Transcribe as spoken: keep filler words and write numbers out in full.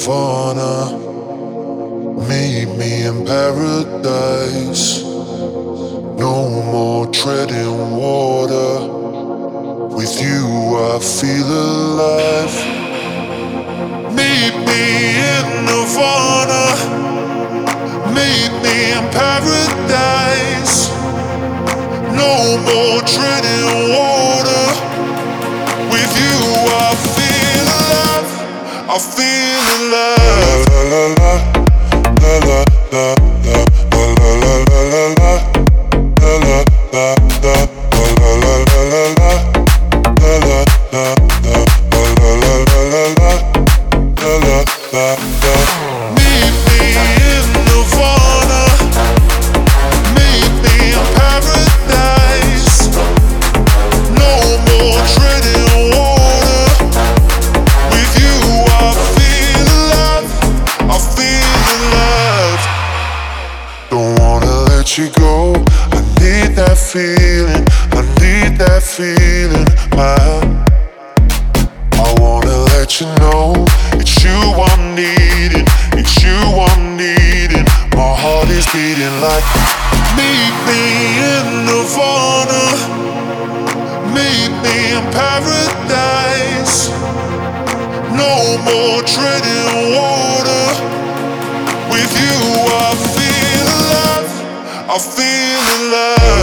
nirvana. Meet me in paradise. No more treading water. With you I feel alive. Meet me in nirvana. Meet me in paradise. No more treading water. With you I feel alive. I feel alive. La la la la la la la la la la la la la la la la la la la la. La la la la la la la la la la la la la. Meet me in nirvana. Meet me in paradise. No more treading water. With you I feel alive. I feel alive. Don't wanna let you go. I need that feeling. I need that feeling. My I wanna let you know it's you I'm needing, it's you I'm needing. My heart is beating like. Meet me in nirvana. Meet me in paradise. No more treading water. With you I feel alive. I feel alive.